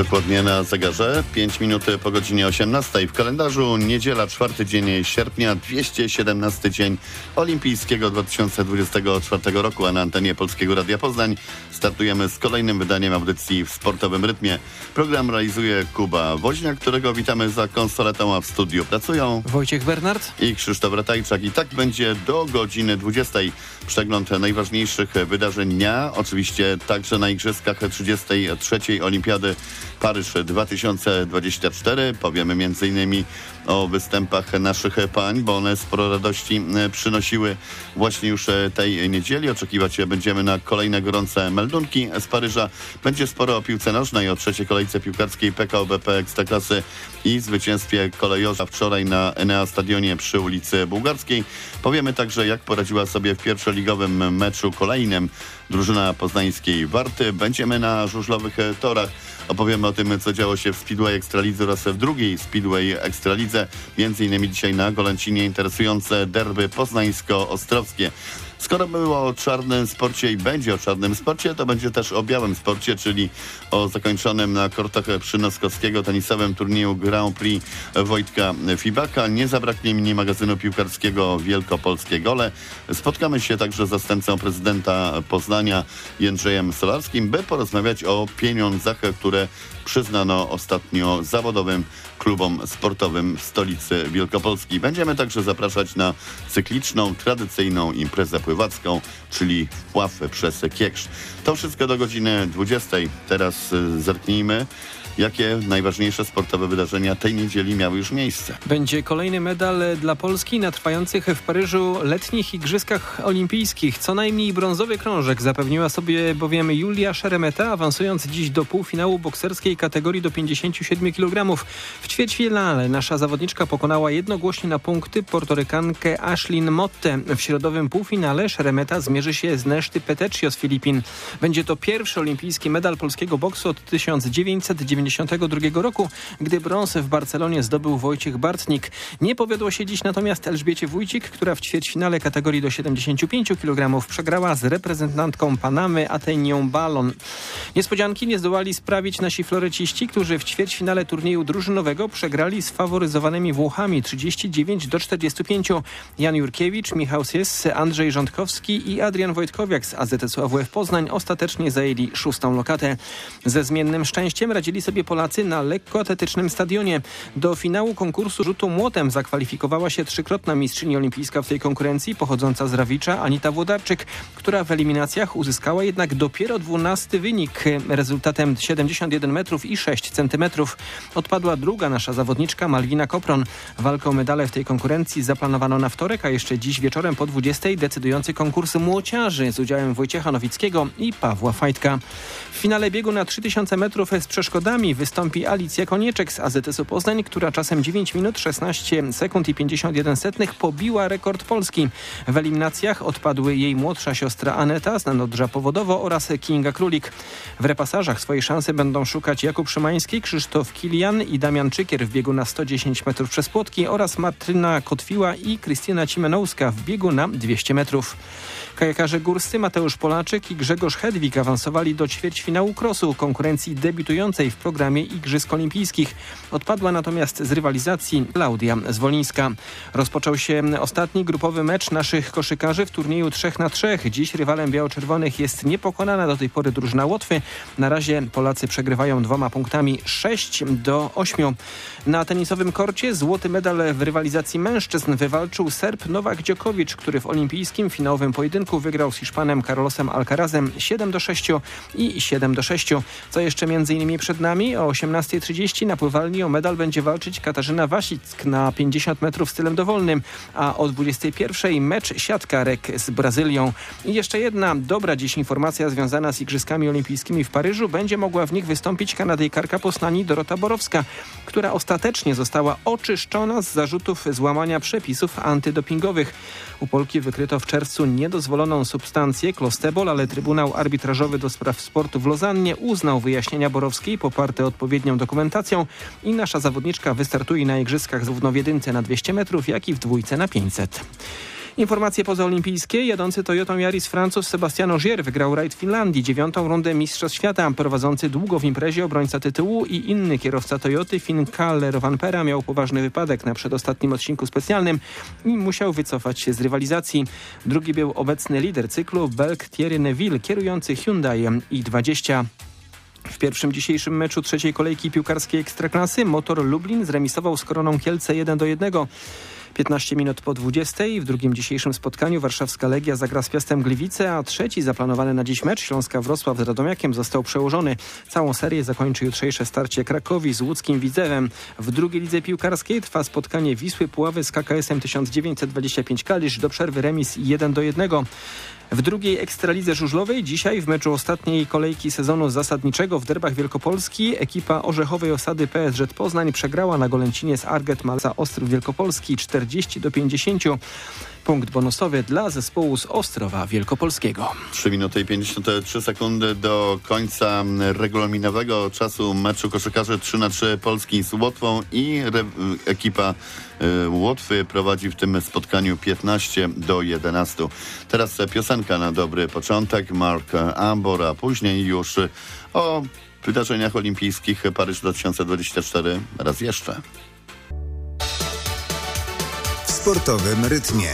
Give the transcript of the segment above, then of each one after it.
Dokładnie na zegarze 5 minut po godzinie 18. W kalendarzu niedziela, 4 dzień sierpnia, 217 dzień olimpijskiego 2024 roku, a na antenie Polskiego Radia Poznań startujemy z kolejnym wydaniem audycji w sportowym rytmie. Program realizuje Kuba Woźniak, którego witamy za konsoletą, a w studiu pracują Wojciech Bernard i Krzysztof Ratajczak. I tak będzie do godziny 20. Przegląd najważniejszych wydarzeń dnia, oczywiście także na Igrzyskach 33. Olimpiady Paryż 2024. Powiemy m.in. o występach naszych pań, bo one sporo radości przynosiły właśnie już tej niedzieli. Oczekiwać będziemy na kolejne gorące meldunki z Paryża. Będzie sporo o piłce nożnej, o trzeciej kolejce piłkarskiej PKO BP Ekstraklasy i zwycięstwie kolejorza wczoraj na Enea Stadionie przy ulicy Bułgarskiej. Powiemy także, jak poradziła sobie w pierwszoligowym meczu kolejnym drużyna poznańskiej Warty. Będziemy na żużlowych torach. Opowiemy o tym, co działo się w Speedway Ekstralidze oraz w drugiej Speedway Ekstralidze. Między innymi dzisiaj na Golęcinie interesujące derby poznańsko-ostrowskie. Skoro było o czarnym sporcie i będzie o czarnym sporcie, to będzie też o białym sporcie, czyli o zakończonym na kortach przy Noskowskiego tenisowym turnieju Grand Prix Wojtka Fibaka. Nie zabraknie mini magazynu piłkarskiego Wielkopolskie Gole. Spotkamy się także z zastępcą prezydenta Poznania Jędrzejem Solarskim, by porozmawiać o pieniądzach, które przyznano ostatnio zawodowym klubom sportowym w stolicy Wielkopolski. Będziemy także zapraszać na cykliczną, tradycyjną imprezę pływacką, czyli wpław przez Kieksz. To wszystko do godziny 20. Teraz zerknijmy, jakie najważniejsze sportowe wydarzenia tej niedzieli miały już miejsce. Będzie kolejny medal dla Polski na trwających w Paryżu letnich Igrzyskach Olimpijskich. Co najmniej brązowy krążek zapewniła sobie bowiem Julia Szeremeta, awansując dziś do półfinału bokserskiej kategorii do 57 kg. W ćwierćfinale nasza zawodniczka pokonała jednogłośnie na punkty Portorykankę Ashlyn Motte. W środowym półfinale Szeremeta zmierzy się z Neszty Peteccio z Filipin. Będzie to pierwszy olimpijski medal polskiego boksu od 1992 roku, gdy brąz w Barcelonie zdobył Wojciech Bartnik. Nie powiodło się dziś natomiast Elżbiecie Wójcik, która w ćwierćfinale kategorii do 75 kg przegrała z reprezentantką Panamy Atenią Balon. Niespodzianki nie zdołali sprawić nasi floreciści, którzy w ćwierćfinale turnieju drużynowego przegrali z faworyzowanymi Włochami 39-45. Jan Jurkiewicz, Michał Sies, Andrzej Rządkowski i Adrian Wojtkowiak z AZS-u AWF Poznań ostatecznie zajęli 6. lokatę. Ze zmiennym szczęściem radzili sobie Polacy na lekkoatletycznym stadionie. Do finału konkursu rzutu młotem zakwalifikowała się trzykrotna mistrzyni olimpijska w tej konkurencji, pochodząca z Rawicza, Anita Włodarczyk, która w eliminacjach uzyskała jednak dopiero 12. wynik. Rezultatem 71 metrów i 6 centymetrów. Odpadła druga nasza zawodniczka Malwina Kopron. Walkę o medale w tej konkurencji zaplanowano na wtorek, a jeszcze dziś wieczorem po 20 decydujący konkurs młociarzy z udziałem Wojciecha Nowickiego i Pawła Fajtka. W finale biegu na 3000 metrów z przeszkodami wystąpi Alicja Konieczek z AZS-u Poznań, która czasem 9 minut 16 sekund i 51 setnych pobiła rekord Polski. W eliminacjach odpadły jej młodsza siostra Aneta z Nadodrza Powodowo oraz Kinga Królik. W repasażach swojej szansy będą szukać Jakub Szymański, Krzysztof Kilian i Damian Czykier w biegu na 110 metrów przez płotki oraz Martyna Kotwiła i Krystyna Cimenowska w biegu na 200 metrów. Kajakarze górscy Mateusz Polaczyk i Grzegorz Hedwig awansowali do ćwierćfinału crossu, konkurencji debiutującej w programie Igrzysk Olimpijskich. Odpadła natomiast z rywalizacji Klaudia Zwolińska. Rozpoczął się ostatni grupowy mecz naszych koszykarzy w turnieju 3x3. Dziś rywalem biało-czerwonych jest niepokonana do tej pory drużyna Łotwy. Na razie Polacy przegrywają 2 punktami 6-8. Na tenisowym korcie złoty medal w rywalizacji mężczyzn wywalczył Serb Nowak Djokovic, który w olimpijskim finałowym pojedynku wygrał z Hiszpanem Carlosem Alcarazem 7-6 i 7-6. Co jeszcze m.in. przed nami? O 18:30 na pływalni o medal będzie walczyć Katarzyna Wasick na 50 metrów stylem dowolnym, a o 21:00 mecz siatkarek z Brazylią. I jeszcze jedna dobra dziś informacja związana z Igrzyskami Olimpijskimi w Paryżu. Będzie mogła w nich wystąpić Kanadyjkarka Poznani Dorota Borowska, która ostatecznie została oczyszczona z zarzutów złamania przepisów antydopingowych. U Polki wykryto w czerwcu niedozwoloną substancję klostebol, ale Trybunał Arbitrażowy do Spraw Sportu w Lozannie uznał wyjaśnienia Borowskiej poparte odpowiednią dokumentacją i nasza zawodniczka wystartuje na Igrzyskach zarówno w jedynce na 200 metrów, jak i w dwójce na 500. Informacje pozaolimpijskie. Jadący Toyotą Yaris Francuz Sebastian Ogier wygrał rajd w Finlandii, 9. rundę Mistrzostw Świata. Prowadzący długo w imprezie obrońca tytułu i inny kierowca Toyoty, Finn Kalle Rovanperä, miał poważny wypadek na przedostatnim odcinku specjalnym i musiał wycofać się z rywalizacji. Drugi był obecny lider cyklu, Belg Thierry Neuville, kierujący Hyundai i20. W pierwszym dzisiejszym meczu trzeciej kolejki piłkarskiej Ekstraklasy Motor Lublin zremisował z Koroną Kielce 1-1. 15 minut po 20. W drugim dzisiejszym spotkaniu warszawska Legia zagra z Piastem Gliwice, a trzeci zaplanowany na dziś mecz Śląska Wrocław z Radomiakiem został przełożony. Całą serię zakończy jutrzejsze starcie Krakowi z łódzkim Widzewem. W drugiej lidze piłkarskiej trwa spotkanie Wisły Puławy z KKS-em 1925 Kalisz. Do przerwy remis 1-1. W drugiej Ekstralidze Żużlowej dzisiaj w meczu ostatniej kolejki sezonu zasadniczego w derbach Wielkopolski ekipa orzechowej osady PSŻ Poznań przegrała na Golęcinie z Arget Malca Ostrów Wielkopolski 40-50. Punkt bonusowy dla zespołu z Ostrowa Wielkopolskiego. 3 minuty i 53 sekundy do końca regulaminowego czasu meczu koszykarzy 3-3 Polski z Łotwą i ekipa Łotwy prowadzi w tym spotkaniu 15-11. Teraz piosenka na dobry początek, Mark Ambor, a później już o wydarzeniach olimpijskich Paryż 2024 raz jeszcze. W sportowym rytmie.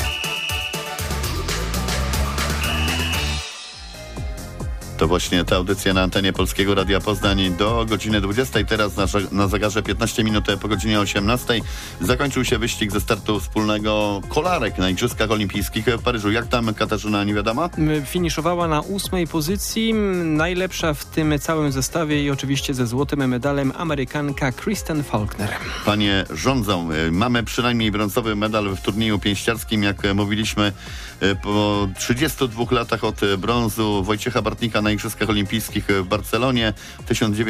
To właśnie ta audycja na antenie Polskiego Radia Poznań do godziny 20. Teraz na zegarze 15 minut po godzinie 18 zakończył się wyścig ze startu wspólnego kolarek na Igrzyskach Olimpijskich w Paryżu. Jak tam Katarzyna Niewiadoma? Finiszowała na 8. pozycji. Najlepsza w tym całym zestawie i oczywiście ze złotym medalem Amerykanka Kristen Faulkner. Panie rządzą, mamy przynajmniej brązowy medal w turnieju pięściarskim, jak mówiliśmy, po 32 latach od brązu Wojciecha Bartnika na Igrzyskach Olimpijskich w Barcelonie w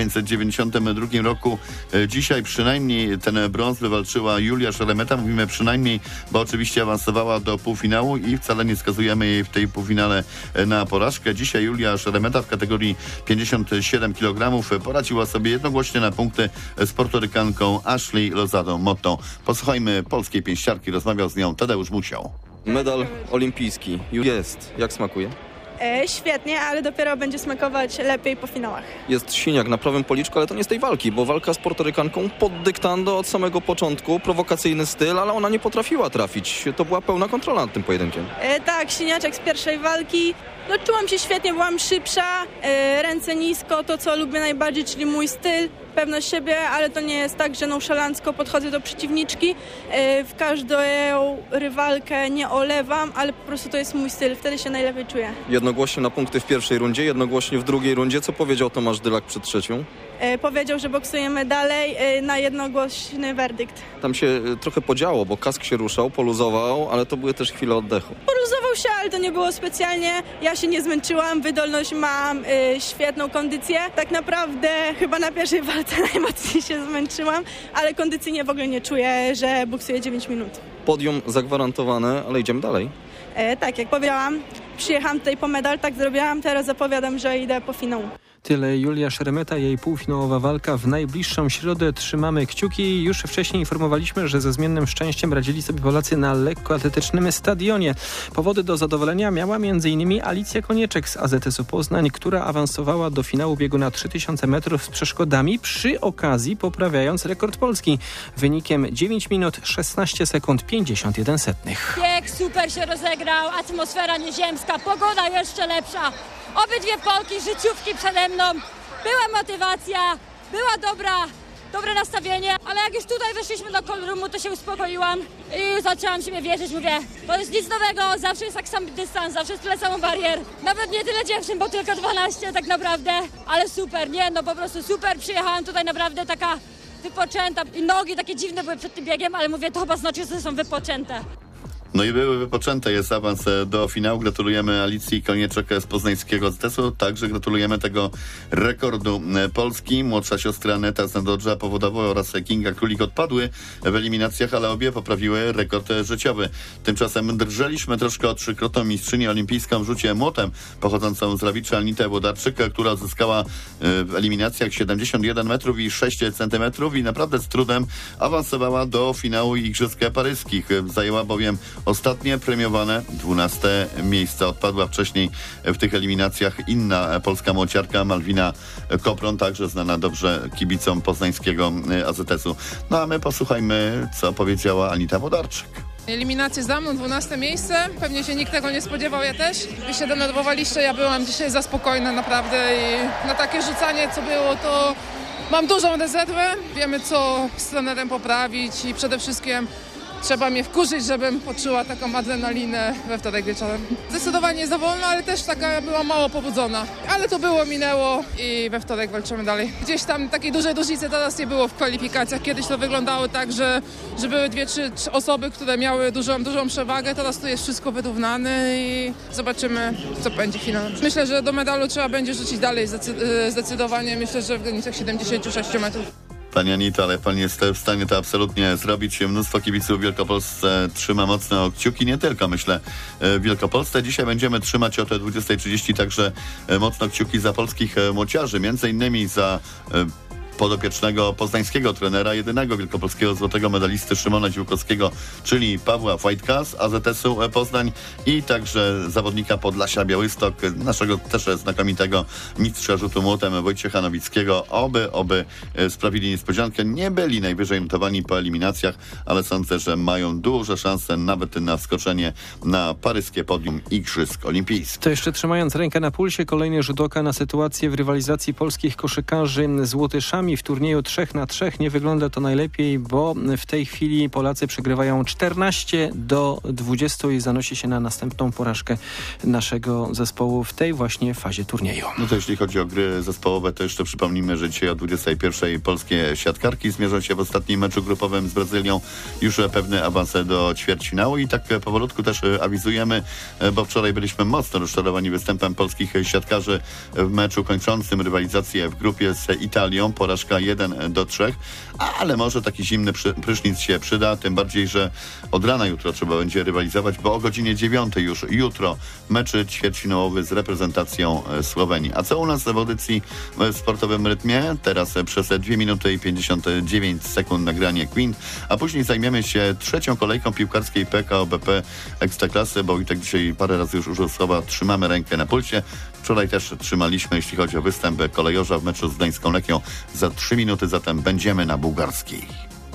1992 roku. Dzisiaj przynajmniej ten brąz wywalczyła Julia Szeremeta. Mówimy przynajmniej, bo oczywiście awansowała do półfinału i wcale nie skazujemy jej w tej półfinale na porażkę. Dzisiaj Julia Szeremeta w kategorii 57 kg poradziła sobie jednogłośnie na punkty z Portorykanką Ashley Lozado-Mottą. Posłuchajmy polskiej pięściarki. Rozmawiał z nią Tadeusz Musiał. Medal olimpijski jest. Jak smakuje? Świetnie, ale dopiero będzie smakować lepiej po finałach. Jest siniak na prawym policzku, ale to nie z tej walki, bo walka z Portorykanką pod dyktando od samego początku, prowokacyjny styl, ale ona nie potrafiła trafić. To była pełna kontrola nad tym pojedynkiem. Tak, siniaczek z pierwszej walki. No, czułam się świetnie, byłam szybsza, ręce nisko, to co lubię najbardziej, czyli mój styl, pewność siebie, ale to nie jest tak, że nonszalancko podchodzę do przeciwniczki. W każdą rywalkę nie olewam, ale po prostu to jest mój styl, wtedy się najlepiej czuję. Jednogłośnie na punkty w pierwszej rundzie, jednogłośnie w drugiej rundzie. Co powiedział Tomasz Dylak przed trzecią? Powiedział, że boksujemy dalej na jednogłośny werdykt. Tam się trochę podziało, bo kask się ruszał, poluzował, ale to były też chwile oddechu. Poluzował się, ale to nie było specjalnie. Ja się nie zmęczyłam, wydolność mam, świetną kondycję. Tak naprawdę chyba na pierwszej walce najmocniej się zmęczyłam, ale kondycyjnie w ogóle nie czuję, że boksuję 9 minut. Podium zagwarantowane, ale idziemy dalej. Tak, jak powiedziałam, przyjechałam tutaj po medal, tak zrobiłam, teraz zapowiadam, że idę po finał. Tyle Julia Szeremeta, jej półfinałowa walka w najbliższą środę. Trzymamy kciuki. Już wcześniej informowaliśmy, że ze zmiennym szczęściem radzili sobie Polacy na lekkoatletycznym stadionie. Powody do zadowolenia miała m.in. Alicja Konieczek z AZS-u Poznań, która awansowała do finału biegu na 3000 metrów z przeszkodami, przy okazji poprawiając rekord Polski wynikiem 9 minut 16 sekund 51 setnych. Bieg super się rozegrał, atmosfera nieziemska, pogoda jeszcze lepsza. Obydwie Polki, życiówki przede mną, była motywacja, była dobre nastawienie, ale jak już tutaj weszliśmy do call roomu, to się uspokoiłam i zaczęłam siebie wierzyć, mówię, to jest nic nowego, zawsze jest tak sam dystans, zawsze jest tyle samo barier, nawet nie tyle dziewczyn, bo tylko 12 tak naprawdę, ale super, nie, no po prostu super, przyjechałam tutaj naprawdę taka wypoczęta i nogi takie dziwne były przed tym biegiem, ale mówię, to chyba znaczy, że są wypoczęte. No i były wypoczęte, jest awans do finału. Gratulujemy Alicji Konieczek z poznańskiego AZS-u. Także gratulujemy tego rekordu Polski. Młodsza siostra Aneta Zdodża Powodowa oraz Kinga Królik odpadły w eliminacjach, ale obie poprawiły rekord życiowy. Tymczasem drżeliśmy troszkę o trzykrotną mistrzynię olimpijską w rzucie młotem pochodzącą z Rawicza Anitę Włodarczyk, która uzyskała w eliminacjach 71 metrów i 6 centymetrów i naprawdę z trudem awansowała do finału Igrzysk Paryskich. Zajęła bowiem ostatnie premiowane 12 miejsce. Odpadła wcześniej w tych eliminacjach inna polska młociarka Malwina Kopron, także znana dobrze kibicom poznańskiego AZS-u. No a my posłuchajmy, co powiedziała Anita Włodarczyk. Eliminację za mną, 12 miejsce. Pewnie się nikt tego nie spodziewał, ja też. Wy się denerwowaliście, ja byłam dzisiaj za spokojna naprawdę i na takie rzucanie, co było, to mam dużą rezerwę. Wiemy, co z trenerem poprawić i przede wszystkim trzeba mnie wkurzyć, żebym poczuła taką adrenalinę we wtorek wieczorem. Zdecydowanie za wolno, ale też taka była mało pobudzona. Ale to było, minęło i we wtorek walczymy dalej. Gdzieś tam takiej dużej różnicy teraz nie było w kwalifikacjach. Kiedyś to wyglądało tak, że były 2-3 osoby, które miały dużą przewagę. Teraz tu jest wszystko wyrównane i zobaczymy, co będzie finał. Myślę, że do medalu trzeba będzie rzucić dalej zdecydowanie. Myślę, że w granicach 76 metrów. Pani Anita, ale pani jest w stanie to absolutnie zrobić. Mnóstwo kibiców w Wielkopolsce trzyma mocno kciuki, nie tylko, myślę, w Wielkopolsce. Dzisiaj będziemy trzymać o te 20:30 także mocno kciuki za polskich młociarzy, między innymi za podopiecznego poznańskiego trenera, jedynego wielkopolskiego złotego medalisty Szymona Dziłkowskiego, czyli Pawła Wojtka z AZS-u Poznań i także zawodnika Podlasia Białystok, naszego też znakomitego mistrza rzutu młotem Wojciecha Nowickiego. Oby sprawili niespodziankę. Nie byli najwyżej notowani po eliminacjach, ale sądzę, że mają duże szanse nawet na wskoczenie na paryskie podium Igrzysk Olimpijskich. To jeszcze trzymając rękę na pulsie, kolejny rzut oka na sytuację w rywalizacji polskich koszykarzy z Łotyszami. W turnieju 3-3 nie wygląda to najlepiej, bo w tej chwili Polacy przegrywają 14-20 i zanosi się na następną porażkę naszego zespołu w tej właśnie fazie turnieju. No to jeśli chodzi o gry zespołowe, to jeszcze przypomnijmy, że dzisiaj o 21:00 polskie siatkarki zmierzą się w ostatnim meczu grupowym z Brazylią. Już pewny awans do ćwierćfinału i tak powolutku też awizujemy, bo wczoraj byliśmy mocno rozczarowani występem polskich siatkarzy w meczu kończącym rywalizację w grupie z Italią. Porażka 1-3, ale może taki zimny prysznic się przyda, tym bardziej, że od rana jutro trzeba będzie rywalizować, bo o godzinie 9:00 już jutro mecz ćwierćfinałowy z reprezentacją Słowenii. A co u nas w audycji w sportowym rytmie? Teraz przez 2 minuty i 59 sekund nagranie Queen, a później zajmiemy się trzecią kolejką piłkarskiej PKO BP Ekstraklasy, bo i tak dzisiaj parę razy już użył słowa trzymamy rękę na pulsie. Wczoraj też trzymaliśmy, jeśli chodzi o występ kolejorza w meczu z Gdańską Lechią za 3 minuty, zatem będziemy na bułgarskiej.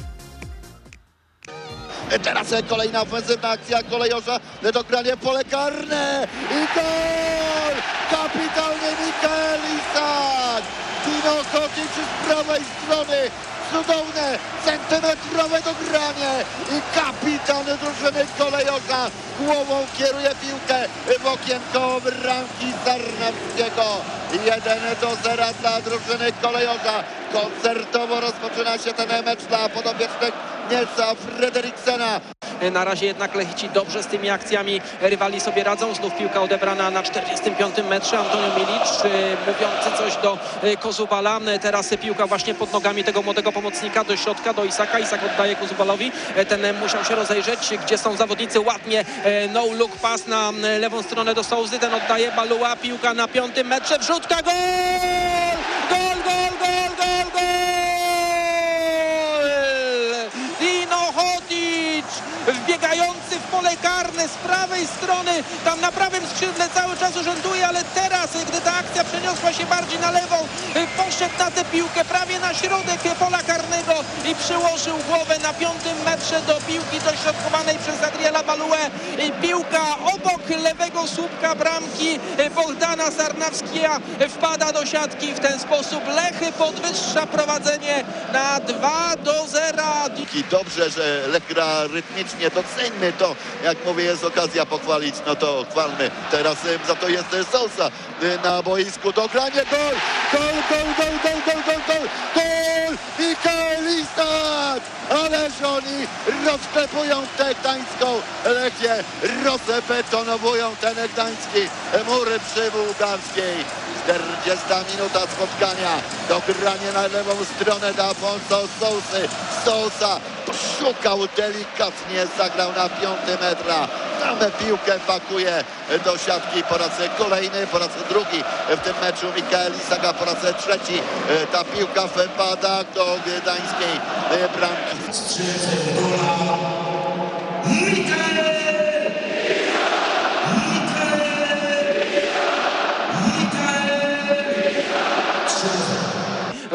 Teraz kolejna ofensywna akcja kolejorza, dogranie pole karne i gol! Kapitalny Mikael Isak! Dino Hokic z prawej strony, cudowne, centymetrowe dogranie i kapitan drużyny kolejorza głową kieruje piłkę w okienko bramki Sarnackiego. 1-0 dla drużyny kolejorza. Koncertowo rozpoczyna się ten mecz dla podopiecznych Nielsa Frederiksena. Na razie jednak Lechici dobrze z tymi akcjami rywali sobie radzą. Znów piłka odebrana na 45. metrze. Antonio Milic mówiący coś do Kozubala. Teraz piłka właśnie pod nogami tego młodego pomocnika do środka, do Isaka. Isak oddaje Kozubalowi. Ten musiał się rozejrzeć, gdzie są zawodnicy. Ładnie no look pass na lewą stronę do Souzy. Ten oddaje Balua. Piłka na 5. metrze. Wrzutka. Gol! Gol, gol, gol, gol, gol! Dino Hokic! Wbiegający w pole karne z prawej strony, tam na prawym skrzydle cały czas urzęduje, ale teraz, gdy ta akcja przeniosła się bardziej na lewą, poszedł na tę piłkę prawie na środek pola karnego i przyłożył głowę na 5. metrze do piłki dośrodkowanej przez Adriela Baluę. Piłka obok lewego słupka bramki Bohdana Sarnackiego wpada do siatki. W ten sposób Lech podwyższa prowadzenie na 2-0. Dobrze, że Lech gra rytmicznie, doceńmy to. Jak mówię, jest okazja pochwalić, no to chwalmy. Teraz za to jest Sousa na boisku. Dogranie, gol! Gol, gol, gol, gol, gol, gol, gol! Gol! Mikael Isak! Ależ oni rozklepują tę gdańską Lechię, rozbetonowują ten gdański mury przy bułgarskiej. 40 minuta spotkania. Dogranie na lewą stronę dla Afonso Sousy. Sousa szukał delikatnie, zagrał na 5 metra. Tam piłkę pakuje do siatki po raz kolejny, po raz drugi w tym meczu Mikael Isak, a po raz trzeci ta piłka wpada do gdańskiej bramki. Mikael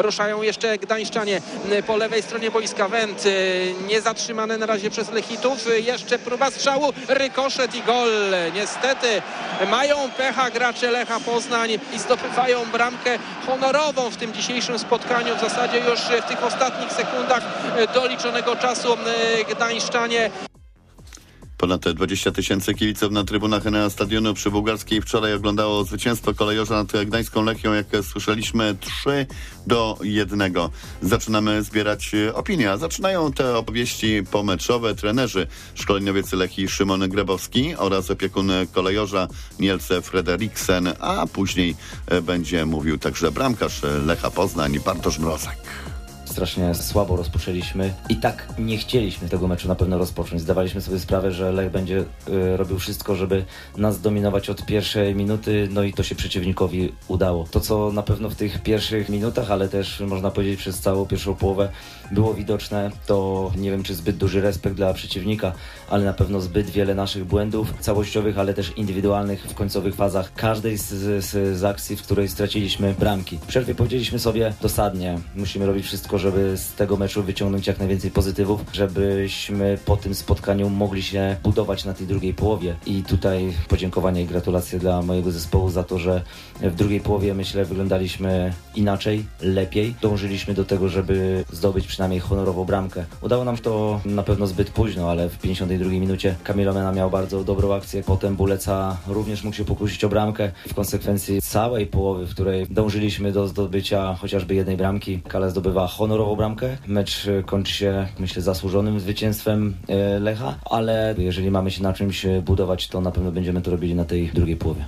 ruszają jeszcze gdańszczanie po lewej stronie boiska. Wendt niezatrzymane na razie przez Lechitów. Jeszcze próba strzału, rykoszet i gol. Niestety mają pecha gracze Lecha Poznań i zdobywają bramkę honorową w tym dzisiejszym spotkaniu. W zasadzie już w tych ostatnich sekundach doliczonego czasu gdańszczanie. Ponad 20 000 kibiców na trybunach Enea Stadionu przy Bułgarskiej wczoraj oglądało zwycięstwo kolejorza nad gdańską Lechią. Jak słyszeliśmy, 3-1. Zaczynamy zbierać opinie, a zaczynają te opowieści pomeczowe trenerzy. Szkoleniowiec Lechii Szymon Grabowski oraz opiekun kolejorza Nielce Frederiksen, a później będzie mówił także bramkarz Lecha Poznań Bartosz Mrozek. Strasznie słabo rozpoczęliśmy i tak nie chcieliśmy tego meczu na pewno rozpocząć. Zdawaliśmy sobie sprawę, że Lech będzie robił wszystko, żeby nas dominować od pierwszej minuty, no i to się przeciwnikowi udało. To, co na pewno w tych pierwszych minutach, ale też można powiedzieć przez całą pierwszą połowę było widoczne, to nie wiem, czy zbyt duży respekt dla przeciwnika, ale na pewno zbyt wiele naszych błędów całościowych, ale też indywidualnych w końcowych fazach każdej z akcji, w której straciliśmy bramki. W przerwie powiedzieliśmy sobie dosadnie, musimy robić wszystko, żeby z tego meczu wyciągnąć jak najwięcej pozytywów, żebyśmy po tym spotkaniu mogli się budować na tej drugiej połowie. I tutaj podziękowanie i gratulacje dla mojego zespołu za to, że w drugiej połowie, myślę, wyglądaliśmy inaczej, lepiej. Dążyliśmy do tego, żeby zdobyć przynajmniej honorową bramkę. Udało nam się to na pewno zbyt późno, ale w 52 minucie Kamil Omena miał bardzo dobrą akcję. Potem Buleca również mógł się pokusić o bramkę. W konsekwencji całej połowy, w której dążyliśmy do zdobycia chociażby jednej bramki, Kale zdobywa honorową bramkę. Mecz kończy się, myślę, zasłużonym zwycięstwem Lecha, ale jeżeli mamy się na czymś budować, to na pewno będziemy to robili na tej drugiej połowie.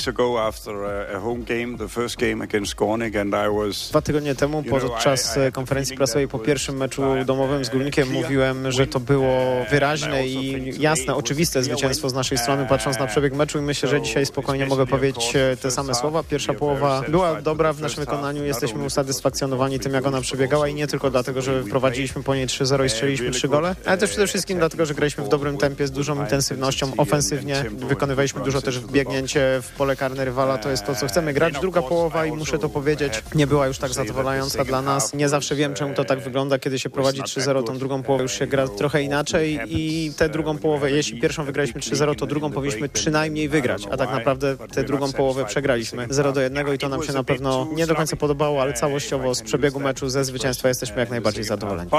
2 tygodnie temu podczas konferencji prasowej po pierwszym meczu domowym z Górnikiem mówiłem, że to było wyraźne i jasne, oczywiste zwycięstwo z naszej strony, patrząc na przebieg meczu, i myślę, że dzisiaj spokojnie mogę powiedzieć te same słowa. Pierwsza połowa była dobra w naszym wykonaniu, jesteśmy usatysfakcjonowani tym, jak ona przebiegała, i nie tylko dlatego, że wprowadziliśmy po niej 3-0 i strzeliliśmy 3 gole, ale też przede wszystkim dlatego, że graliśmy w dobrym tempie, z dużą intensywnością, ofensywnie, wykonywaliśmy dużo też wbiegnięć w pole karne rywala, to jest to, co chcemy grać. Druga połowa, i muszę to powiedzieć, nie była już tak zadowalająca dla nas. Nie zawsze wiem, czemu to tak wygląda, kiedy się prowadzi 3-0, tą drugą połowę już się gra trochę inaczej i tę drugą połowę, jeśli pierwszą wygraliśmy 3-0, to drugą powinniśmy przynajmniej wygrać, a tak naprawdę tę drugą połowę przegraliśmy 0-1 i to nam się na pewno nie do końca podobało, ale całościowo z przebiegu meczu, ze zwycięstwa jesteśmy jak najbardziej zadowoleni.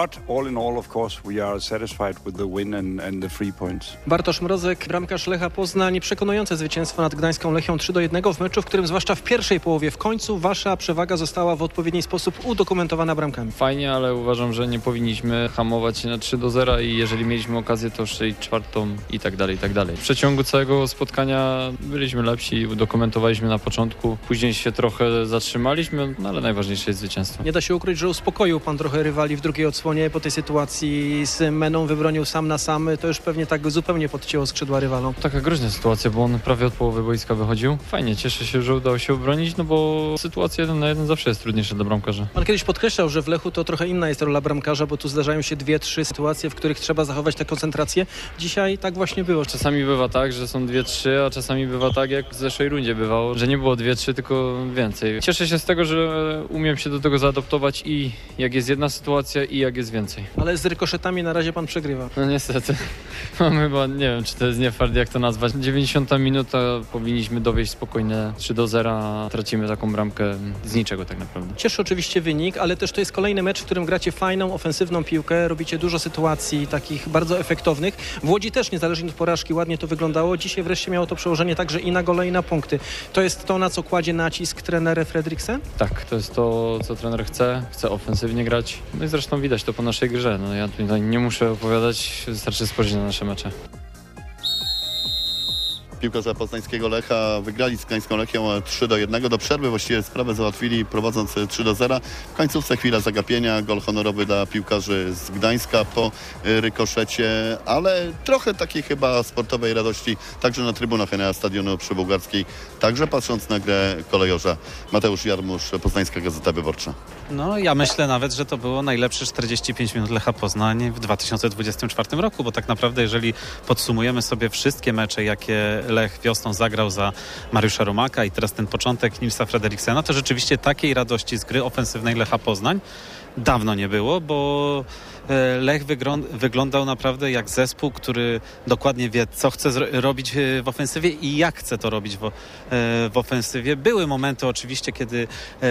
Bartosz Mrozek, bramkarz Lecha Poznań, przekonujące zwycięstwo nad gdańską Lechią 3-1 w meczu, w którym zwłaszcza w pierwszej połowie w końcu wasza przewaga została w odpowiedni sposób udokumentowana bramkami. Fajnie, ale uważam, że nie powinniśmy hamować się na 3-0 i jeżeli mieliśmy okazję, to strzelić czwartą i tak dalej, i tak dalej. W przeciągu całego spotkania byliśmy lepsi, udokumentowaliśmy na początku, później się trochę zatrzymaliśmy, no ale najważniejsze jest zwycięstwo. Nie da się ukryć, że uspokoił pan trochę rywali w drugiej odsłonie po tej sytuacji z Meną, wybronił sam na sam, to już pewnie tak zupełnie podcięło skrzydła rywalom. Taka groźna sytuacja, bo on prawie od połowy boiska wychodził. Fajnie, cieszę się, że udało się obronić, no bo sytuacja 1 na 1 zawsze jest trudniejsza dla bramkarza. Pan kiedyś podkreślał, że w Lechu to trochę inna jest rola bramkarza, bo tu zdarzają się 2-3 sytuacje, w których trzeba zachować tę koncentrację. Dzisiaj tak właśnie było. Czasami bywa tak, że są 2-3, a czasami bywa tak, jak w zeszłej rundzie bywało, że nie było 2-3, tylko więcej. Cieszę się z tego, że umiem się do tego zaadaptować i jak jest jedna sytuacja i jak jest więcej. Ale z rykoszetami na razie pan przegrywa. No niestety. Mam chyba, nie wiem, czy to jest niefart, jak to nazwać. 90 minuta powinniśmy dowieść spokojnie 3-0, a tracimy taką bramkę z niczego tak naprawdę. Cieszy oczywiście wynik, ale też to jest kolejny mecz, w którym gracie fajną, ofensywną piłkę, robicie dużo sytuacji takich bardzo efektownych. W Łodzi też, niezależnie od porażki, ładnie to wyglądało. Dzisiaj wreszcie miało to przełożenie także i na gole, i na punkty. To jest to, na co kładzie nacisk trener Frederiksen? Tak, to jest to, co trener chce ofensywnie grać. No i zresztą widać to po naszej grze. No ja tutaj nie muszę opowiadać, wystarczy spojrzeć na nasze mecze. Piłkarze poznańskiego Lecha wygrali z gdańską Lechią 3-1. Do przerwy właściwie sprawę załatwili, prowadząc 3-0. W końcówce chwila zagapienia, gol honorowy dla piłkarzy z Gdańska po rykoszecie, ale trochę takiej chyba sportowej radości także na trybunach Enea Stadionu przy Bułgarskiej, także patrząc na grę kolejorza. Mateusz Jarmusz, Poznańska Gazeta Wyborcza. No ja myślę nawet, że to było najlepsze 45 minut Lecha Poznań w 2024 roku, bo tak naprawdę jeżeli podsumujemy sobie wszystkie mecze, jakie Lech wiosną zagrał za Mariusza Romaka i teraz ten początek Nilsa Fredriksena, to rzeczywiście takiej radości z gry ofensywnej Lecha Poznań dawno nie było, bo Lech wyglądał naprawdę jak zespół, który dokładnie wie, co chce robić w ofensywie i jak chce to robić w ofensywie. Były momenty oczywiście, kiedy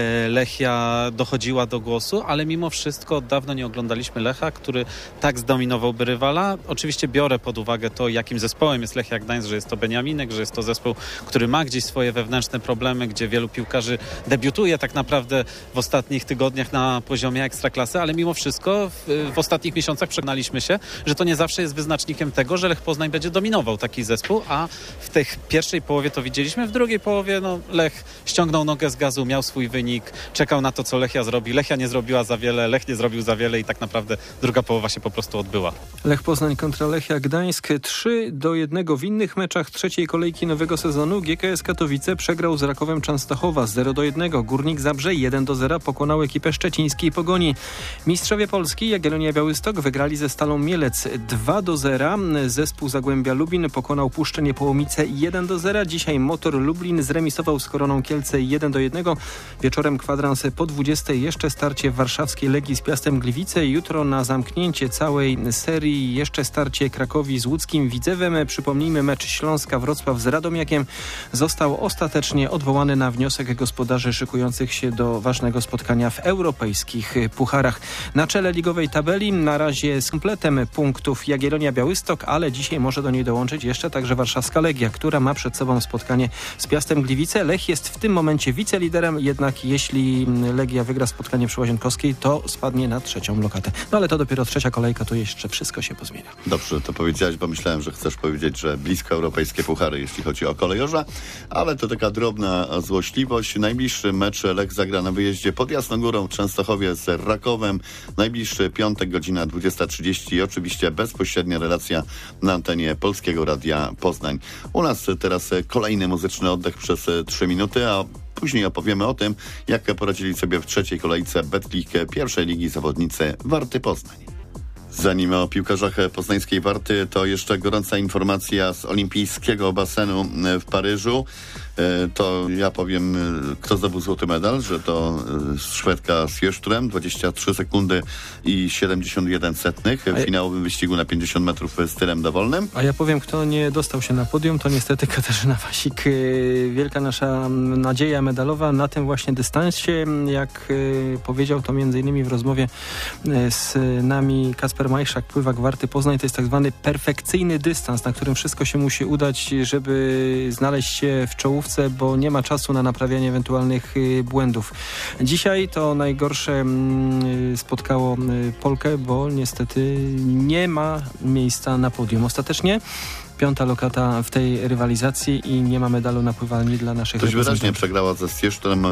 Lechia dochodziła do głosu, ale mimo wszystko od dawno nie oglądaliśmy Lecha, który tak zdominowałby rywala. Oczywiście biorę pod uwagę to, jakim zespołem jest Lechia Gdańsk, że jest to Beniaminek, że jest to zespół, który ma gdzieś swoje wewnętrzne problemy, gdzie wielu piłkarzy debiutuje tak naprawdę w ostatnich tygodniach na poziomie ekstraklasy, ale mimo wszystko w ostatnich miesiącach przekonaliśmy się, że to nie zawsze jest wyznacznikiem tego, że Lech Poznań będzie dominował taki zespół, a w tej pierwszej połowie to widzieliśmy, w drugiej połowie Lech ściągnął nogę z gazu, miał swój wynik, czekał na to, co Lechia zrobi. Lechia nie zrobiła za wiele, Lech nie zrobił za wiele i tak naprawdę druga połowa się po prostu odbyła. Lech Poznań kontra Lechia Gdańsk 3-1 w innych meczach trzeciej kolejki nowego sezonu. GKS Katowice przegrał z Rakowem Częstochowa 0-1. Górnik Zabrze 1-0 pokonał ekipę szczecińskiej Pogoni. Mistrzowie Polski Jagiellonia Białystok wygrali ze Stalą Mielec 2-0. Zespół Zagłębia Lubin pokonał Puszczę Niepołomice 1-0. Dzisiaj Motor Lublin zremisował z Koroną Kielce 1-1. Wieczorem kwadrans po 20 jeszcze starcie warszawskiej Legii z Piastem Gliwice. Jutro na zamknięcie całej serii jeszcze starcie Krakowi z łódzkim Widzewem. Przypomnijmy, mecz Śląska-Wrocław z Radomiakiem został ostatecznie odwołany na wniosek gospodarzy szykujących się do ważnego spotkania w europejskich pucharach. Na czele ligowej tabeli na razie z kompletem punktów Jagiellonia Białystok, ale dzisiaj może do niej dołączyć jeszcze także warszawska Legia, która ma przed sobą spotkanie z Piastem Gliwice. Lech jest w tym momencie wiceliderem, jednak jeśli Legia wygra spotkanie przy Łazienkowskiej, to spadnie na trzecią lokatę. No ale to dopiero trzecia kolejka, to jeszcze wszystko się pozmienia. Dobrze, to powiedziałeś, bo myślałem, że chcesz powiedzieć, że blisko europejskie puchary, jeśli chodzi o kolejorza, ale to taka drobna złośliwość. Najbliższy mecz Lech zagra na wyjeździe pod Jasnogórą w Częstochowie z Rakowem. Najbliższy piątek, godzina 20:30 i oczywiście bezpośrednia relacja na antenie Polskiego Radia Poznań. U nas teraz kolejny muzyczny oddech przez 3 minuty, a później opowiemy o tym, jak poradzili sobie w trzeciej kolejce Betclic pierwszej ligi zawodnicy Warty Poznań. Zanim o piłkarzach poznańskiej Warty, to jeszcze gorąca informacja z olimpijskiego basenu w Paryżu. To ja powiem, kto zdobył złoty medal, że to Szwedka Sjöström, 23 sekundy i 71 setnych w finałowym wyścigu na 50 metrów stylem dowolnym. A ja powiem, kto nie dostał się na podium, to niestety Katarzyna Wasik. Wielka nasza nadzieja medalowa na tym właśnie dystansie. Jak powiedział to m.in. w rozmowie z nami Kacper Majszak, pływak Warty Poznań, to jest tak zwany perfekcyjny dystans, na którym wszystko się musi udać, żeby znaleźć się w czołówce, bo nie ma czasu na naprawianie ewentualnych błędów. Dzisiaj to najgorsze spotkało Polkę, bo niestety nie ma miejsca na podium. Ostatecznie 5. lokata w tej rywalizacji i nie ma medalu na pływalni dla naszych Dość wyraźnie przegrała ze Sjöström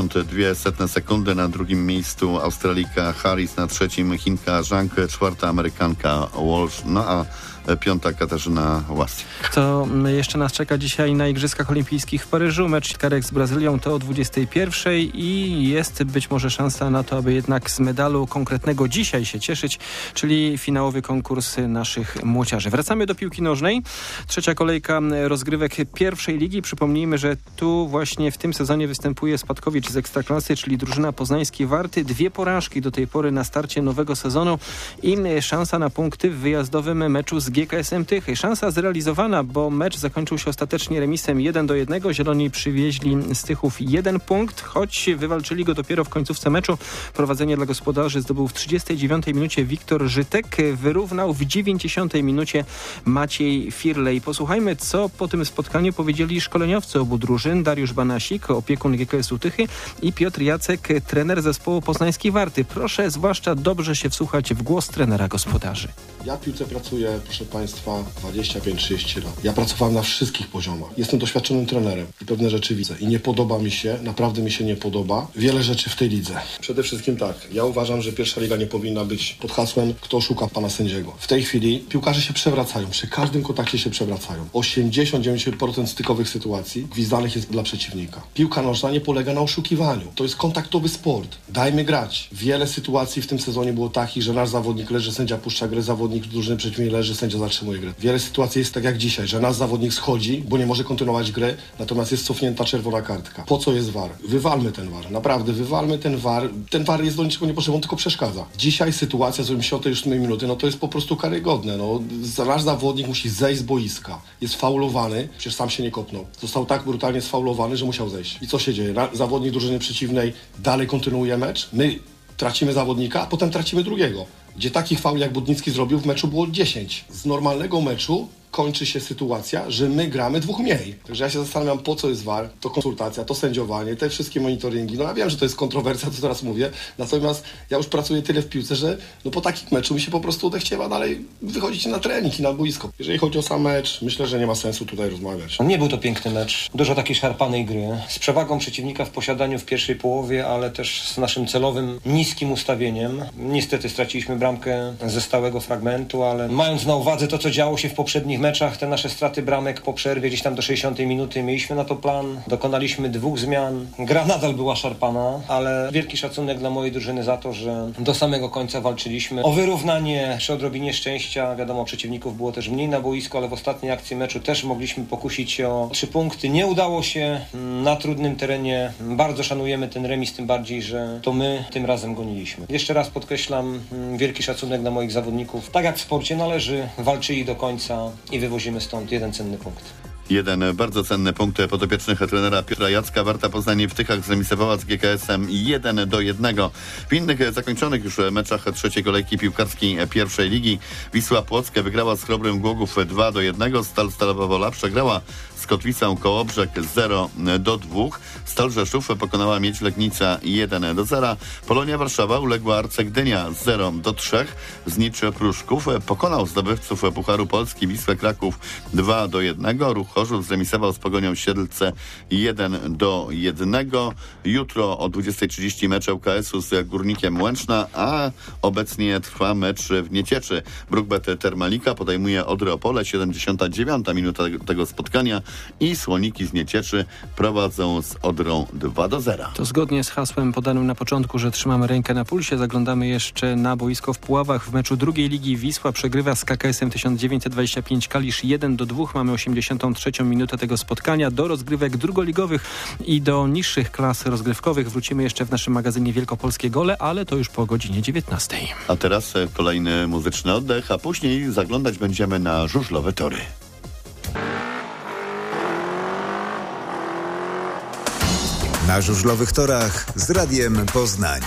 62 setne sekundy. Na drugim miejscu Australijka Harris, na trzecim Chinka Zhang, 4. Amerykanka Walsh, no a 5. Katarzyna Łasik. Co jeszcze nas czeka dzisiaj na Igrzyskach Olimpijskich w Paryżu? Mecz karek z Brazylią to o 21 i jest być może szansa na to, aby jednak z medalu konkretnego dzisiaj się cieszyć, czyli finałowy konkurs naszych młociarzy. Wracamy do piłki nożnej. Trzecia kolejka rozgrywek pierwszej ligi. Przypomnijmy, że tu właśnie w tym sezonie występuje Spadkowicz z Ekstraklasy, czyli drużyna poznańskiej Warty. 2 porażki do tej pory na starcie nowego sezonu i szansa na punkty w wyjazdowym meczu z GKS-em Tychy. Szansa zrealizowana, bo mecz zakończył się ostatecznie remisem 1-1. Zieloni przywieźli z Tychów 1 punkt, choć wywalczyli go dopiero w końcówce meczu. Prowadzenie dla gospodarzy zdobył w 39 minucie Wiktor Żytek, wyrównał w 90 minucie Maciej Firlej. Posłuchajmy, co po tym spotkaniu powiedzieli szkoleniowcy obu drużyn. Dariusz Banasik, opiekun GKS-u Tychy, i Piotr Jacek, trener zespołu poznańskiej Warty. Proszę zwłaszcza dobrze się wsłuchać w głos trenera gospodarzy. Ja w piłce pracuję, proszę Państwa, 25-30 lat. Ja pracowałem na wszystkich poziomach. Jestem doświadczonym trenerem i pewne rzeczy widzę. I nie podoba mi się, naprawdę mi się nie podoba wiele rzeczy w tej lidze. Przede wszystkim tak, ja uważam, że pierwsza liga nie powinna być pod hasłem kto szuka pana sędziego. W tej chwili piłkarze się przewracają przy każdym kontakcie akcje się przewracają. 80-90% stykowych sytuacji gwizdanych jest dla przeciwnika. Piłka nożna nie polega na oszukiwaniu. To jest kontaktowy sport. Dajmy grać. Wiele sytuacji w tym sezonie było takich, że nasz zawodnik leży, sędzia puszcza grę, zawodnik drużyny przeciwnej leży, sędzia zatrzymuje grę. Wiele sytuacji jest tak jak dzisiaj, że nasz zawodnik schodzi, bo nie może kontynuować gry, natomiast jest cofnięta czerwona kartka. Po co jest VAR? Wywalmy ten VAR. Naprawdę, wywalmy ten VAR. Ten VAR jest do niczego niepotrzebny, on tylko przeszkadza. Dzisiaj sytuacja z 88 minuty, no to jest po prostu karygodne. No, nasz zawodnik musi zejść z boiska. Jest faulowany, przecież sam się nie kopnął. Został tak brutalnie sfaulowany, że musiał zejść. I co się dzieje? Zawodnik drużyny przeciwnej dalej kontynuuje mecz. My tracimy zawodnika, a potem tracimy drugiego. Gdzie takich fauli jak Budnicki zrobił w meczu było 10. Z normalnego meczu kończy się sytuacja, że my gramy 2 mniej. Także ja się zastanawiam, po co jest VAR, to konsultacja, to sędziowanie, te wszystkie monitoringi. No ja wiem, że to jest kontrowersja, to teraz mówię, natomiast ja już pracuję tyle w piłce, że no po takim meczu mi się po prostu odechciewa dalej wychodzić na trening i na boisko. Jeżeli chodzi o sam mecz, myślę, że nie ma sensu tutaj rozmawiać. Nie był to piękny mecz. Dużo takiej szarpanej gry. Z przewagą przeciwnika w posiadaniu w pierwszej połowie, ale też z naszym celowym, niskim ustawieniem. Niestety straciliśmy bramkę ze stałego fragmentu, ale mając na uwadze to, co działo się w poprzednich meczach, te nasze straty bramek po przerwie gdzieś tam do 60 minuty, mieliśmy na to plan, dokonaliśmy 2 zmian. Gra nadal była szarpana, ale wielki szacunek dla mojej drużyny za to, że do samego końca walczyliśmy o wyrównanie czy odrobinie szczęścia. Wiadomo, przeciwników było też mniej na boisku, ale w ostatniej akcji meczu też mogliśmy pokusić się o 3 punkty. Nie udało się na trudnym terenie. Bardzo szanujemy ten remis, tym bardziej, że to my tym razem goniliśmy. Jeszcze raz podkreślam, wielki szacunek dla moich zawodników. Tak jak w sporcie należy, walczyli do końca i wywozimy stąd 1 cenny punkt. 1 bardzo cenny punkt podopiecznych trenera Piotra Jacka. Warta Poznań w Tychach zremisowała z GKS-em 1-1. W innych zakończonych już meczach trzeciej kolejki piłkarskiej pierwszej ligi Wisła Płock wygrała z Chrobrym Głogów 2-1. Stal Stalowa Wola przegrała z Kotwicą Kołobrzeg 0-2. Stal Rzeszów pokonała Miedź Legnica 1-0. Polonia Warszawa uległa Arce Gdynia 0-3. Znicz Pruszków pokonał zdobywców Pucharu Polski Wisłę Kraków 2-1. Ruch Chorzów zremisował z Pogonią Siedlce 1-1. Jutro o 20:30 mecz ŁKS-u z Górnikiem Łęczna, a obecnie trwa mecz w Niecieczy. Brukbet Termalika podejmuje Odrę Opole, 79. minuta tego spotkania i Słoniki z Niecieczy prowadzą z Odrą 2-0. To zgodnie z hasłem podanym na początku, że trzymamy rękę na pulsie, zaglądamy jeszcze na boisko w Puławach. W meczu drugiej ligi Wisła przegrywa z KKS-em 1925 Kalisz 1-2. Mamy 83. minutę tego spotkania. Do rozgrywek drugoligowych i do niższych klas rozgrywkowych wrócimy jeszcze w naszym magazynie Wielkopolskie Gole, ale to już po godzinie 19. A teraz kolejny muzyczny oddech, a później zaglądać będziemy na żużlowe tory. Na żużlowych torach z Radiem Poznań.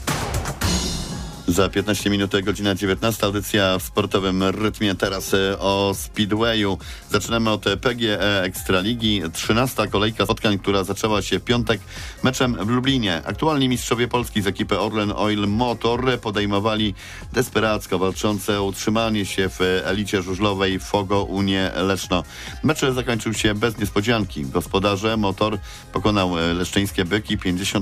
Za 15 minut, godzina 19, audycja w sportowym rytmie. Teraz o Speedwayu. Zaczynamy od PGE Ekstraligi. 13. kolejka spotkań, która zaczęła się w piątek meczem w Lublinie. Aktualni mistrzowie Polski z ekipy Orlen Oil Motor podejmowali desperacko walczące o utrzymanie się w elicie żużlowej Fogo Unię Leszno. Mecz zakończył się bez niespodzianki. Gospodarze Motor pokonał leszczyńskie Byki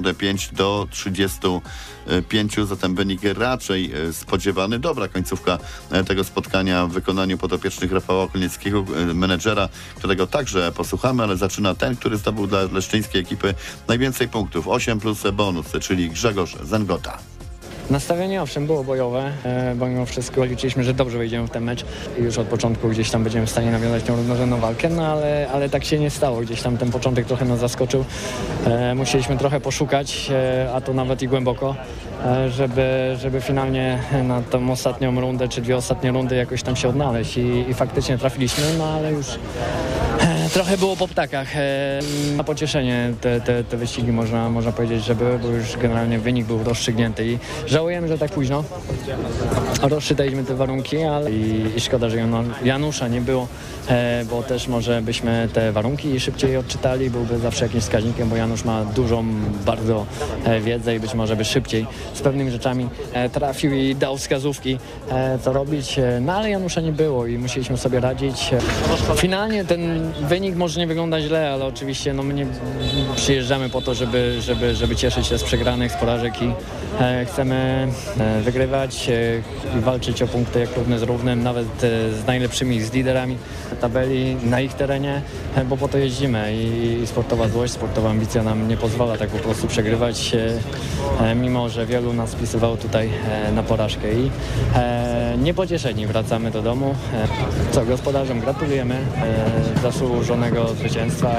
55-35, zatem wynik raczej spodziewany. Dobra końcówka tego spotkania w wykonaniu podopiecznych Rafała Okolnieckiego, menedżera, którego także posłuchamy, ale zaczyna ten, który zdobył dla leszczyńskiej ekipy najwięcej punktów, 8 plus bonus, czyli Grzegorz Zengota. Nastawienie owszem było bojowe, bo mimo wszystko liczyliśmy, że dobrze wejdziemy w ten mecz i już od początku gdzieś tam będziemy w stanie nawiązać tą równorzędną walkę, no ale tak się nie stało. Gdzieś tam ten początek trochę nas zaskoczył. Musieliśmy trochę poszukać, a to nawet i głęboko, żeby finalnie na tą ostatnią rundę, czy 2 ostatnie rundy jakoś tam się odnaleźć i faktycznie trafiliśmy, no ale już trochę było po ptakach. Na pocieszenie te wyścigi można powiedzieć, że były, bo już generalnie wynik był rozstrzygnięty i żałujemy, że tak późno rozszytaliśmy te warunki, ale i szkoda, że Janusza nie było, bo też może byśmy te warunki szybciej odczytali, byłby zawsze jakimś wskaźnikiem, bo Janusz ma dużą bardzo wiedzę i być może by szybciej z pewnymi rzeczami trafił i dał wskazówki, co robić, no ale Janusza nie było i musieliśmy sobie radzić. Finalnie ten wynik wynik może nie wygląda źle, ale oczywiście my nie przyjeżdżamy po to, żeby cieszyć się z przegranych, z porażek i chcemy wygrywać i walczyć o punkty jak równy z równym, nawet z najlepszymi, z liderami tabeli na ich terenie, bo po to jeździmy i sportowa złość, sportowa ambicja nam nie pozwala tak po prostu przegrywać, mimo że wielu nas wpisywało tutaj na porażkę i niepocieszeni wracamy do domu. Gospodarzom gratulujemy zasłużonego zwycięstwa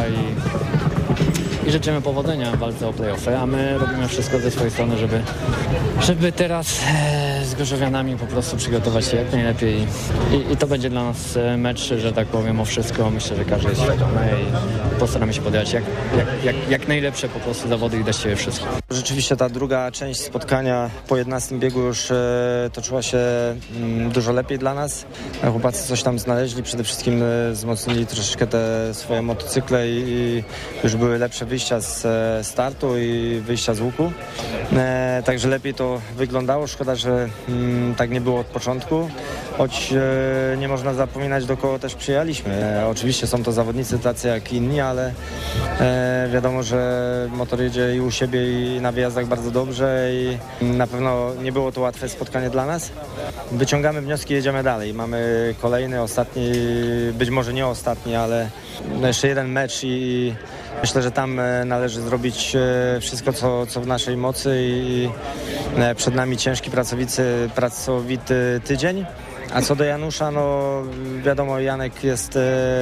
i życzymy powodzenia w walce o play-offy, a my robimy wszystko ze swojej strony, żeby teraz z Gorzowianami po prostu przygotować się jak najlepiej i to będzie dla nas mecz, że tak powiem, o wszystko. Myślę, że każdy jest świadomy i postaramy się podać jak najlepsze po prostu zawody i dać siebie wszystko. Rzeczywiście ta druga część spotkania po 11 biegu już toczyła się dużo lepiej dla nas. Chłopacy coś tam znaleźli, przede wszystkim wzmocnili troszeczkę te swoje motocykle i już były lepsze wyjścia z startu i wyjścia z łuku. Także lepiej to wyglądało. Szkoda, że tak nie było od początku, choć nie można zapominać, do kogo też przyjechaliśmy. Oczywiście są to zawodnicy tacy jak inni, ale wiadomo, że motor jedzie i u siebie i na wyjazdach bardzo dobrze i na pewno nie było to łatwe spotkanie dla nas. Wyciągamy wnioski, jedziemy dalej. Mamy kolejny, ostatni, być może nie ostatni, ale jeszcze jeden mecz i myślę, że tam należy zrobić wszystko, co w naszej mocy i przed nami ciężki, pracowity tydzień. A co do Janusza, wiadomo, Janek jest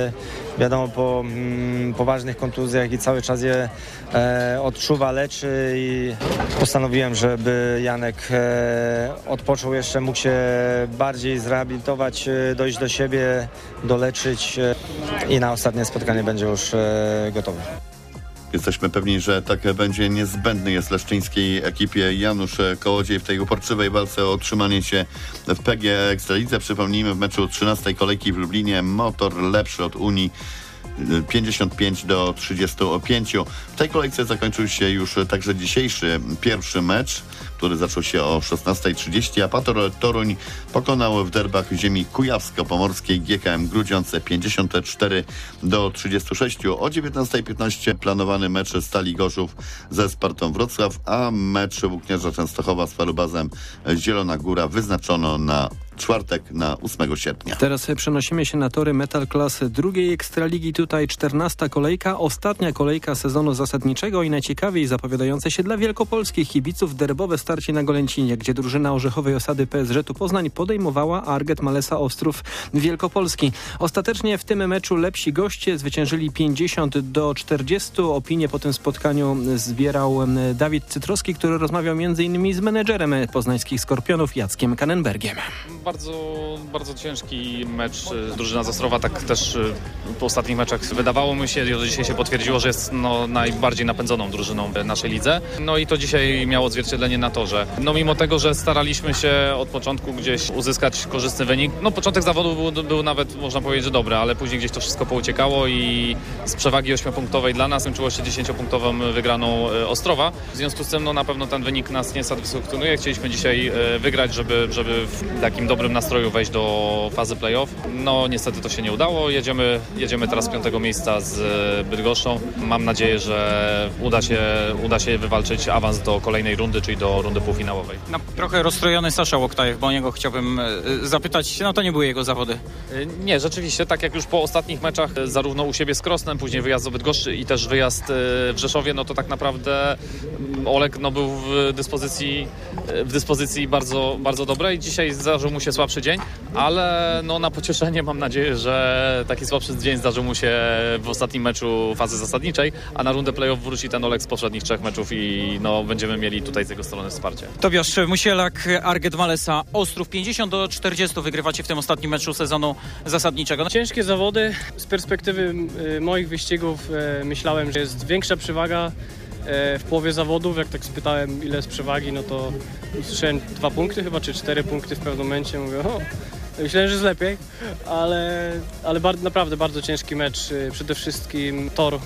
po poważnych kontuzjach i cały czas je odczuwa, leczy i postanowiłem, żeby Janek odpoczął jeszcze, mógł się bardziej zrehabilitować, dojść do siebie, doleczyć i na ostatnie spotkanie będzie już gotowy. Jesteśmy pewni, że tak będzie. Niezbędny jest leszczyńskiej ekipie Janusz Kołodziej w tej uporczywej walce o utrzymanie się w PGE Ekstralidze. Przypomnijmy, w meczu 13. kolejki w Lublinie motor lepszy od Unii 55-35. W tej kolejce zakończył się już także dzisiejszy pierwszy mecz, który zaczął się o 16:30, a Pator Toruń pokonał w derbach ziemi kujawsko-pomorskiej GKM Grudziądz 54-36. O 19:15 planowany mecz Stali Gorzów ze Spartą Wrocław, a mecz Włókniarza Częstochowa z Falubazem Zielona Góra wyznaczono na czwartek, na 8 sierpnia. Teraz przenosimy się na tory Metal Class drugiej Ekstraligi. Tutaj 14. kolejka, ostatnia kolejka sezonu zasadniczego i najciekawiej zapowiadające się dla wielkopolskich kibiców derbowe starcie na Golęcinie, gdzie drużyna Orzechowej Osady PSG Poznań podejmowała Arget Malesa Ostrów Wielkopolski. Ostatecznie w tym meczu lepsi goście zwyciężyli 50-40. Opinię po tym spotkaniu zbierał Dawid Cytrowski, który rozmawiał m.in. z menedżerem poznańskich Skorpionów Jackiem Kannenbergiem. Bardzo ciężki mecz. Drużyna z Ostrowa tak też po ostatnich meczach wydawało mi się, że dzisiaj się potwierdziło, że jest najbardziej napędzoną drużyną w naszej lidze. I to dzisiaj miało odzwierciedlenie na torze. Mimo tego, że staraliśmy się od początku gdzieś uzyskać korzystny wynik. Początek zawodu był nawet, można powiedzieć, że dobry, ale później gdzieś to wszystko pouciekało i z przewagi 8-punktowej dla nas skończyło się 10-punktową wygraną Ostrowa. W związku z tym na pewno ten wynik nas nie satysfakcjonuje. Chcieliśmy dzisiaj wygrać, żeby w takim dobrym nastroju wejść do fazy play-off. Niestety to się nie udało. Jedziemy teraz z 5. miejsca z Bydgoszczą. Mam nadzieję, że uda się wywalczyć awans do kolejnej rundy, czyli do rundy półfinałowej. Trochę rozstrojony Sasza Łoktajew, bo o niego chciałbym zapytać. To nie były jego zawody. Nie, rzeczywiście, tak jak już po ostatnich meczach, zarówno u siebie z Krosnem, później wyjazd do Bydgoszczy i też wyjazd w Rzeszowie, to tak naprawdę Olek był w dyspozycji bardzo, bardzo dobrej. Dzisiaj zdarzył mu się słabszy dzień, ale na pocieszenie mam nadzieję, że taki słabszy dzień zdarzył mu się w ostatnim meczu fazy zasadniczej, a na rundę play-off wróci ten Olek z poprzednich 3 meczów i będziemy mieli tutaj z jego strony wsparcie. Tobiasz Musielak, Arget Malesa Ostrów, 50-40 wygrywacie w tym ostatnim meczu sezonu zasadniczego. Ciężkie zawody. Z perspektywy moich wyścigów myślałem, że jest większa przewaga w połowie zawodów. Jak tak spytałem, ile jest przewagi, to słyszałem 2 punkty chyba, czy 4 punkty w pewnym momencie. Mówię, myślałem, że jest lepiej, ale naprawdę bardzo ciężki mecz. Przede wszystkim tor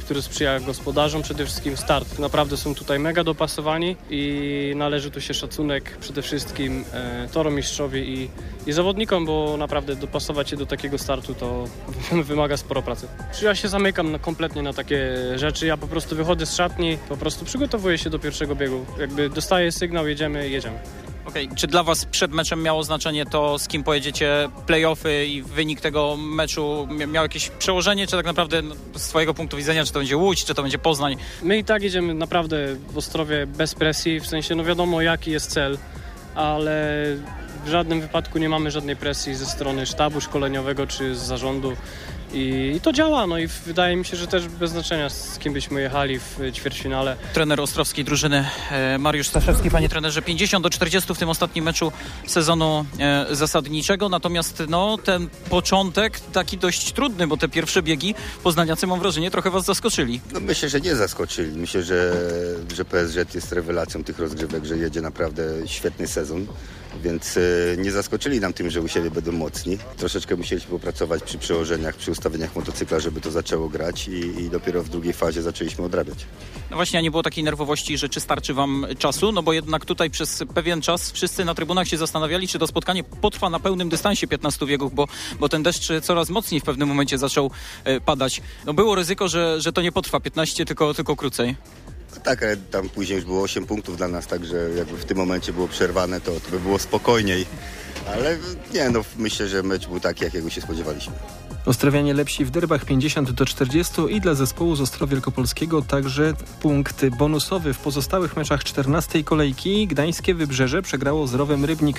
który sprzyja gospodarzom. Przede wszystkim start. Naprawdę są tutaj mega dopasowani i należy tu się szacunek przede wszystkim toromistrzowi i zawodnikom, bo naprawdę dopasować się do takiego startu to wymaga sporo pracy. Ja się zamykam kompletnie na takie rzeczy. Ja po prostu wychodzę z szatni, po prostu przygotowuję się do pierwszego biegu. Jakby dostaję sygnał, jedziemy. Okej. Czy dla was przed meczem miało znaczenie to, z kim pojedziecie, play-offy i wynik tego meczu miał jakieś przełożenie, czy tak naprawdę z twojego punktu widzenia, czy to będzie Łódź, czy to będzie Poznań? My i tak jedziemy naprawdę w Ostrowie bez presji, w sensie wiadomo jaki jest cel, ale w żadnym wypadku nie mamy żadnej presji ze strony sztabu szkoleniowego czy z zarządu. I to działa, i wydaje mi się, że też bez znaczenia, z kim byśmy jechali w ćwierćfinale. Trener ostrowskiej drużyny Mariusz Staszewski. Panie trenerze, 50-40 w tym ostatnim meczu sezonu zasadniczego, natomiast ten początek taki dość trudny, bo te pierwsze biegi poznaniacy, mam wrażenie, trochę was zaskoczyli. Myślę, że nie zaskoczyli. Myślę, że PSG jest rewelacją tych rozgrywek, że jedzie naprawdę świetny sezon. Więc nie zaskoczyli nam tym, że u siebie będą mocni. Troszeczkę musieliśmy popracować przy przełożeniach, przy ustawieniach motocykla, żeby to zaczęło grać i dopiero w drugiej fazie zaczęliśmy odrabiać. No właśnie, a nie było takiej nerwowości, że czy starczy wam czasu? Bo jednak tutaj przez pewien czas wszyscy na trybunach się zastanawiali, czy to spotkanie potrwa na pełnym dystansie 15 biegów, bo ten deszcz coraz mocniej w pewnym momencie zaczął padać. Było ryzyko, że to nie potrwa 15, tylko krócej. Tak, ale tam później już było 8 punktów dla nas, także jakby w tym momencie było przerwane, to by było spokojniej. Ale myślę, że mecz był taki, jakiego się spodziewaliśmy. Ostrowianie lepsi w derbach 50-40 i dla zespołu z Ostrowa Wielkopolskiego także punkt bonusowy w pozostałych meczach 14 kolejki. Gdańskie Wybrzeże przegrało z Rowem Rybnik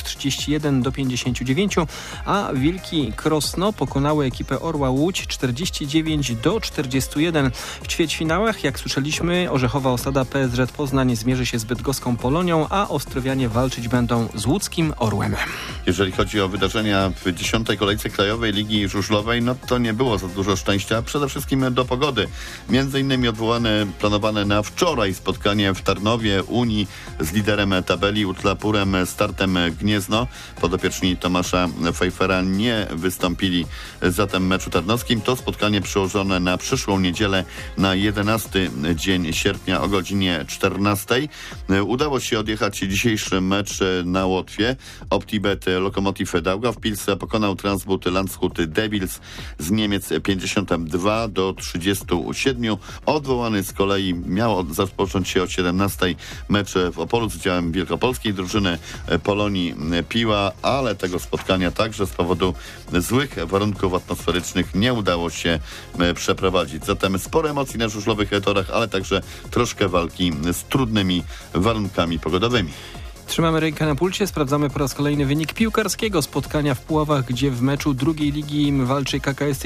31-59, a Wilki Krosno pokonały ekipę Orła Łódź 49-41. W ćwierćfinałach, jak słyszeliśmy, Orzechowa Osada PSZ Poznań zmierzy się z bydgoską Polonią, a ostrowianie walczyć będą z łódzkim Orłem. Jeżeli chodzi o wydarzenia w 10. kolejce Krajowej Ligi Żużlowej, to nie było za dużo szczęścia, przede wszystkim do pogody. Między innymi planowane na wczoraj spotkanie w Tarnowie Unii z liderem tabeli Utlapurem Startem Gniezno. Podopieczni Tomasza Pfeiffera nie wystąpili zatem w meczu tarnowskim. To spotkanie przełożone na przyszłą niedzielę, na 11 dzień sierpnia o godzinie 14. Udało się odjechać dzisiejszy mecz na Łotwie. OptiBet Lokomotiv Daugavpils pokonał Transbut Landshut Devils z Niemiec 52-37. Odwołany z kolei miał zapocząć się o 17 mecz w Opolu z udziałem wielkopolskiej drużyny Polonii Piła, ale tego spotkania także z powodu złych warunków atmosferycznych nie udało się przeprowadzić. Zatem sporo emocji na żużlowych torach, ale także troszkę walki z trudnymi warunkami pogodowymi. Trzymamy rękę na pulsie, sprawdzamy po raz kolejny wynik piłkarskiego spotkania w Puławach, gdzie w meczu drugiej ligi walczy KKS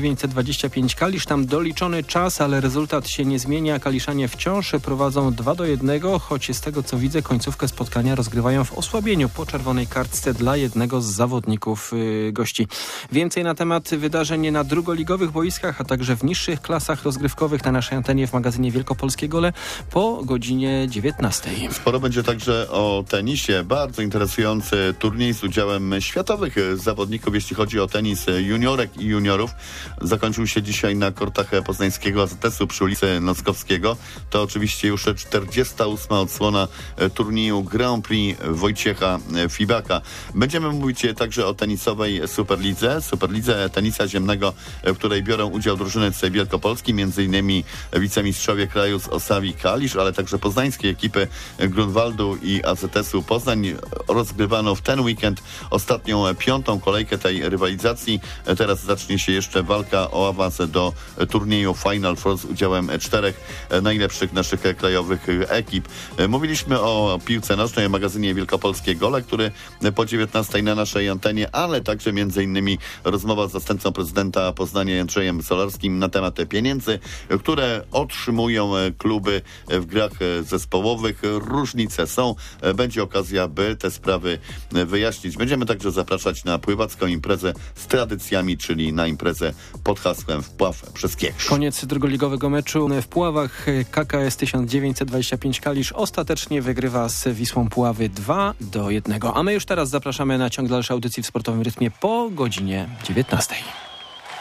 1925 Kalisz. Tam doliczony czas, ale rezultat się nie zmienia. Kaliszanie wciąż prowadzą 2-1, choć z tego co widzę końcówkę spotkania rozgrywają w osłabieniu po czerwonej kartce dla jednego z zawodników gości. Więcej na temat wydarzeń na drugoligowych boiskach, a także w niższych klasach rozgrywkowych na naszej antenie w magazynie Wielkopolskie Gole po godzinie 19. Sporo będzie także o tenisie. Bardzo interesujący turniej z udziałem światowych zawodników, jeśli chodzi o tenis juniorek i juniorów. Zakończył się dzisiaj na kortach poznańskiego AZS-u przy ulicy Nockowskiego. To oczywiście już 48. odsłona turnieju Grand Prix Wojciecha Fibaka. Będziemy mówić także o tenisowej Superlidze tenisa ziemnego, w której biorą udział drużyny z Wielkopolski, m.in. wicemistrzowie kraju z Osawi Kalisz, ale także poznańskie ekipy Grunwaldu i AZS-u Poznań. Rozgrywano w ten weekend ostatnią 5. kolejkę tej rywalizacji. Teraz zacznie się jeszcze walka o awans do turnieju Final Four z udziałem 4 najlepszych naszych krajowych ekip. Mówiliśmy o piłce nożnej, o magazynie Wielkopolskie Gole, który po 19 na naszej antenie, ale także m.in. rozmowa z zastępcą prezydenta Poznania Jędrzejem Solarskim na temat pieniędzy, które otrzymują kluby w grach zespołowych. Różnice są. Będzie okazja, by te sprawy wyjaśnić. Będziemy także zapraszać na pływacką imprezę z tradycjami, czyli na imprezę pod hasłem Wpław przez Kiełż. Koniec drugoligowego meczu w Puławach. KKS 1925 Kalisz ostatecznie wygrywa z Wisłą Puławy 2-1. A my już teraz zapraszamy na ciąg dalszej audycji w Sportowym Rytmie po godzinie 19.